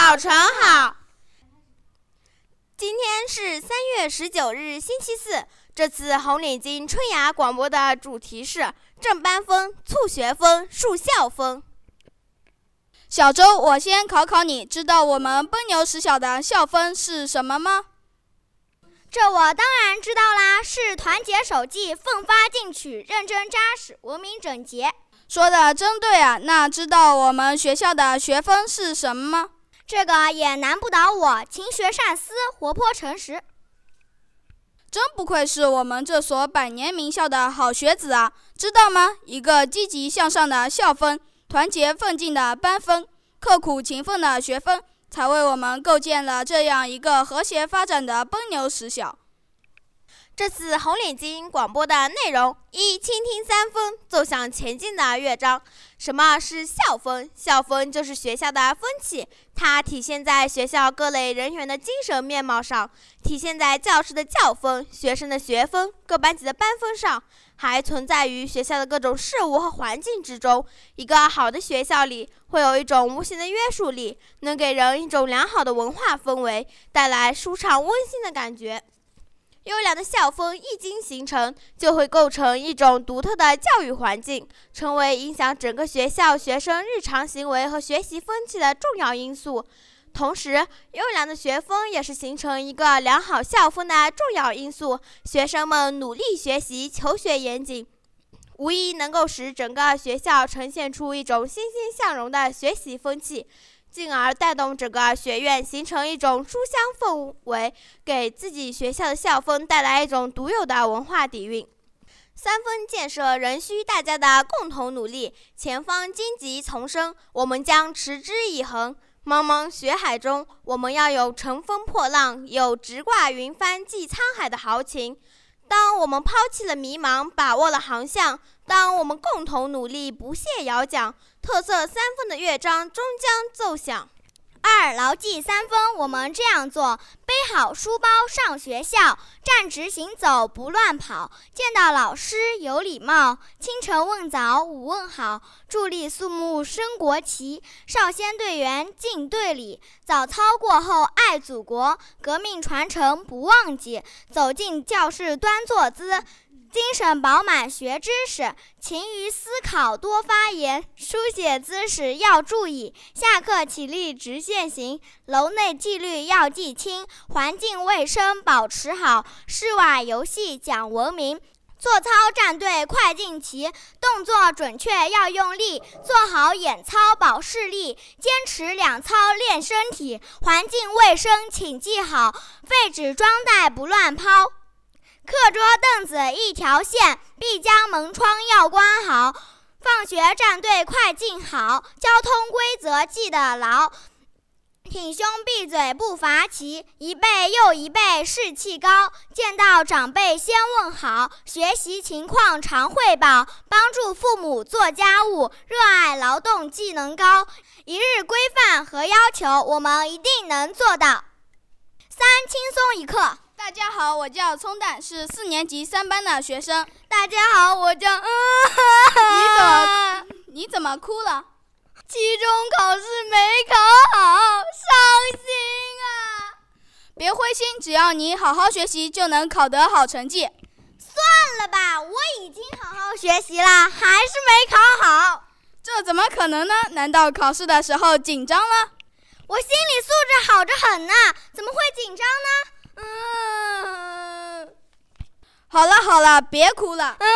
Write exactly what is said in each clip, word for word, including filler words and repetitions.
早晨好。今天是三月十九日，星期四。这次红领巾春芽广播的主题是正班风、促学风、树校风。 小周，我先考考你，知道我们奔牛十小的校风是什么吗？ 这我当然知道啦，是团结守纪、奋发进取、认真扎实、文明整洁。 说的真对啊！那知道我们学校的学风是什么吗？ 这个也难不倒我，勤学善思，活泼诚实。 真不愧是我们这所百年名校的好学子啊！知道吗？一个积极向上的校风，团结奋进的班风，刻苦勤奋的学风，才为我们构建了这样一个和谐发展的奔牛十小。 这次红领巾广播的内容：一、倾听三风，奏响前进的乐章。什么是校风？校风就是学校的风气，它体现在学校各类人员的精神面貌上，体现在教师的教风、学生的学风、各班级的班风上，还存在于学校的各种事物和环境之中。一个好的学校里会有一种无形的约束力，能给人一种良好的文化氛围，带来舒畅温馨的感觉。优良的校风一经形成，就会构成一种独特的教育环境，成为影响整个学校学生日常行为和学习风气的重要因素。同时，优良的学风也是形成一个良好校风的重要因素。学生们努力学习，求学严谨，无疑能够使整个学校呈现出一种欣欣向荣的学习风气，进而带动整个学院形成一种书香氛围，给自己学校的校风带来一种独有的文化底蕴。三风建设仍需大家的共同努力，前方荆棘丛生，我们将持之以恒。茫茫学海中，我们要有乘风破浪，有直挂云帆济沧海的豪情。当我们抛弃了迷茫，把握了航向，当我们共同努力，不懈摇桨，特色三风的乐章终将奏响。 二、牢记三风，我们这样做：背好书包上学校，站直行走不乱跑，见到老师有礼貌，清晨问早午问好，伫立肃穆升国旗，少先队员进队里，早操过后爱祖国，革命传承不忘记，走进教室端坐姿，精神饱满学知识，勤于思考多发言，书写姿势要注意，下课起立直线行，楼内纪律要记清，环境卫生保持好，室外游戏讲文明，做操站队快进齐，动作准确要用力，做好眼操保视力，坚持两操练身体，环境卫生请记好，废纸装袋不乱抛，课桌凳子一条线，必将门窗要关好，放学站队快进好，交通规则记得牢，挺胸闭嘴不罚旗，一背又一背士气高，见到长辈先问好，学习情况常汇报，帮助父母做家务，热爱劳动技能高，一日规范和要求我们一定能做到。三、轻松一刻。 大家好，我叫葱蛋，是四年级三班的学生。 大家好，我叫……嗯、 你怎么你怎么哭了？ 期中考试没考好，伤心啊！ 别灰心，只要你好好学习，就能考得好成绩。 算了吧，我已经好好学习了，还是没考好。 这怎么可能呢？难道考试的时候紧张了？ 我心理素质好着很呢，怎么会紧张呢？嗯， 好了好了，别哭了， 嗯、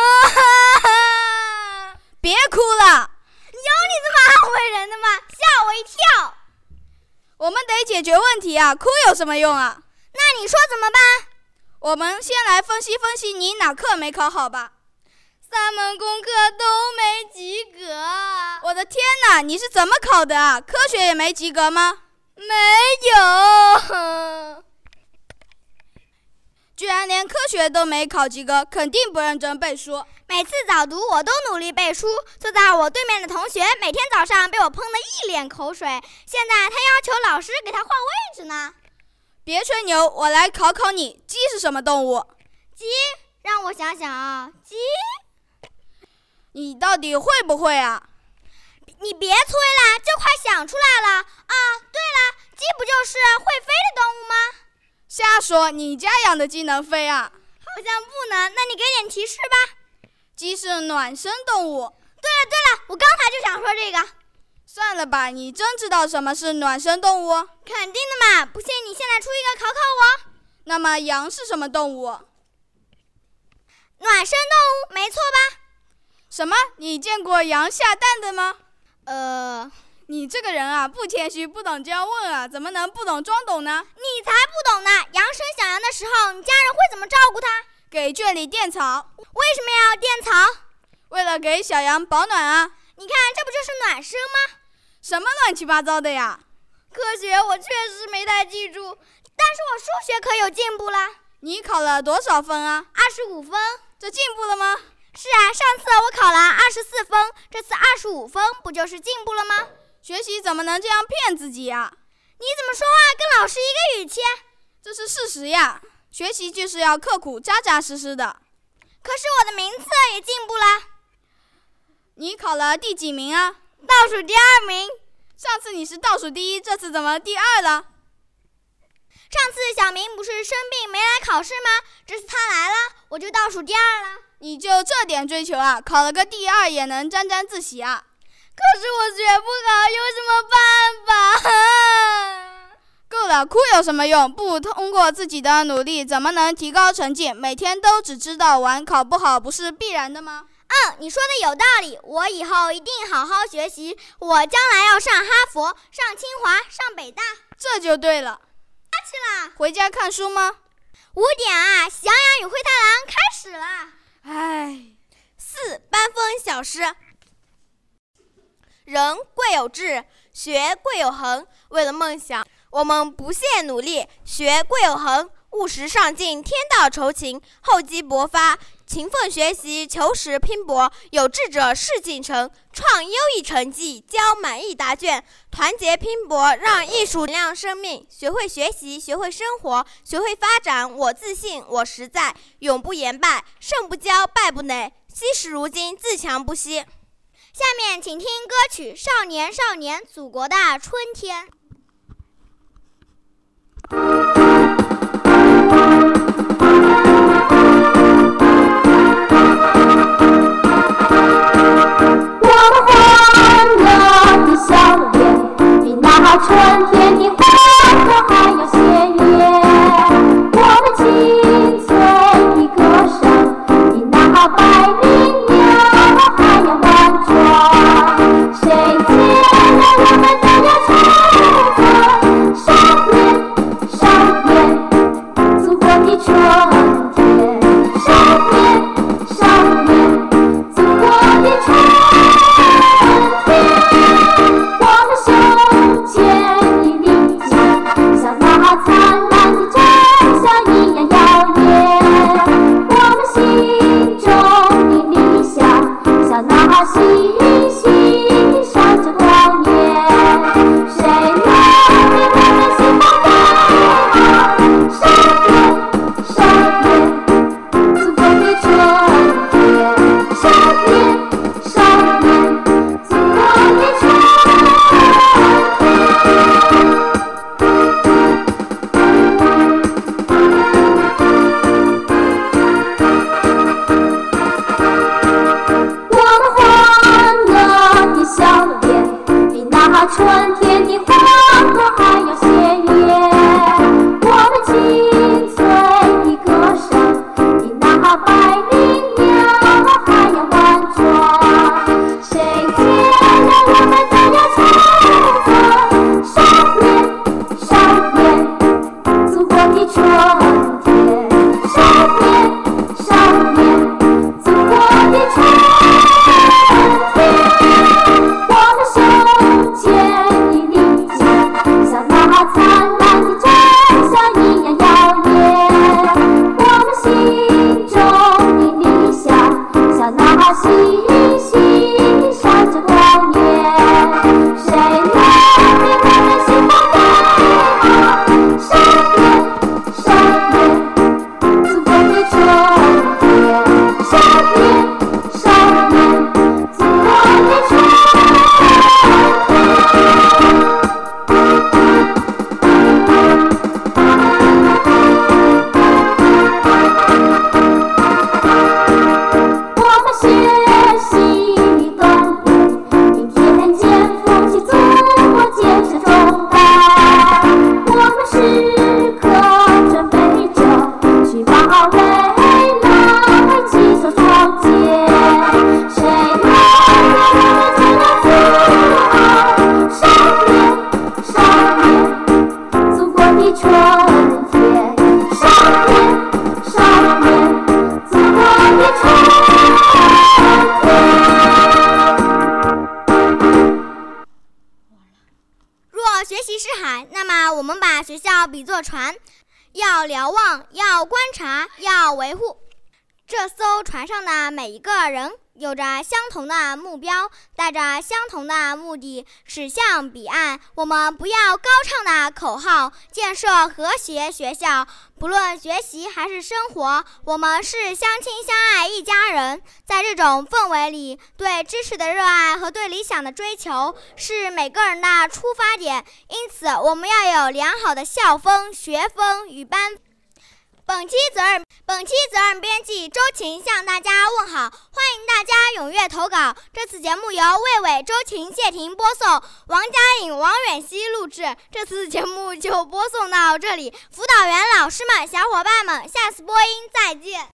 别哭了。 有你这么安慰人的吗？吓我一跳。 我们得解决问题啊，哭有什么用啊？ 那你说怎么办？ 我们先来分析分析你哪课没考好吧。 三门功课都没及格。 我的天哪，你是怎么考的啊？科学也没及格吗？ 没有。 居然连科学都没考及格，肯定不认真背书。 每次早读我都努力背书，坐在我对面的同学每天早上被我喷得一脸口水，现在他要求老师给他换位置呢。 别吹牛，我来考考你，鸡是什么动物？ 鸡？让我想想啊，鸡？ 你到底会不会啊？ 你别催了，就快想出来了啊！对了，鸡瞎说，你家养的鸡能飞啊？ 好像不能，那你给点提示吧。 鸡是暖生动物。 对了对了，我刚才就想说这个。 算了吧，你真知道什么是暖生动物？ 肯定的嘛，不信你现在出一个考考我。 那么羊是什么动物？ 暖生动物，没错吧？ 什么？你见过羊下蛋的吗？ 呃， 你这个人啊，不谦虚，不懂就要问啊，怎么能不懂装懂呢？ 你才不懂呢！羊生小羊的时候，你家人会怎么照顾它？ 给圈里垫草。 为什么要垫草？ 为了给小羊保暖啊。 你看，这不就是暖生吗？ 什么乱七八糟的呀？ 科学我确实没太记住，但是我数学可有进步了。 你考了多少分啊？ 二十五分。 这进步了吗？ 是啊，上次我考了二十四分，这次二十五分，不就是进步了吗？ 学习怎么能这样骗自己呀？ 你怎么说话跟老师一个语气？ 这是事实呀，学习就是要刻苦扎扎实实的。 可是我的名次也进步了。 你考了第几名啊？ 倒数第二名。 上次你是倒数第一，这次怎么第二了？ 上次小明不是生病没来考试吗？这次他来了，我就倒数第二了。 你就这点追求啊？考了个第二也能沾沾自喜啊？ 可是我学不好，有什么办法？ 够了，哭有什么用？不通过自己的努力，怎么能提高成绩？每天都只知道玩，考不好不是必然的吗？ 嗯，你说的有道理，我以后一定好好学习。我将来要上哈佛，上清华，上北大。 这就对了。 下去了。 回家看书吗？ 五点啊，喜羊羊与灰太狼开始了。 唉， 四班风小诗。人贵有志，学贵有恒。为了梦想，我们不懈努力，学贵有恒，务实上进，天道酬勤，厚积薄发，勤奋学习，求实拼搏。有志者事竟成，创优异成绩，交满意答卷。团结拼搏，让艺术亮生命。学会学习，学会生活，学会发展。我自信，我实在，永不言败，胜不骄，败不馁。惜时如金，自强不息。 下面请听歌曲《少年少年祖国的春天》。 我们欢乐的笑脸，比那春天的花朵还要鲜艳。我们清脆的歌声，比那百灵鸟还要婉转。谁见了我们都要唱歌，少年少年，祖国的春天。少年少年，祖国的春天。我们胸前的理想，像那灿烂的朝霞一样耀眼。我们心中的理想，像那星星闪着光焰。谁能为我们心放光？少年少年，祖国的春天。少年少年，祖国的春天。我们欢乐的笑脸，比那春天的花朵还要鲜艳。我们清脆的歌声，比那百灵鸟还要婉转。谁见了我们都要唱歌，少年少年，祖国的春天。少年少年，祖国的春天。我们胸前的理想， 学习是海，那么我们把学校比作船，要瞭望，要观察，要维护。这艘船上的每一个人有着相同的目标，带着相同的目的，驶向彼岸。我们不要高唱的口号，建设和谐学校。不论学习还是生活，我们是相亲相爱一家人。在这种氛围里，对知识的热爱和对理想的追求是每个人的出发点。因此，我们要有良好的校风、学风与班。本期责任本期责任编辑周晴向大家问好，欢迎大家踊跃投稿。这次节目由魏伟、周晴、谢婷播送，王佳颖、王远熙录制。这次节目就播送到这里，辅导员老师们、小伙伴们，下次播音再见。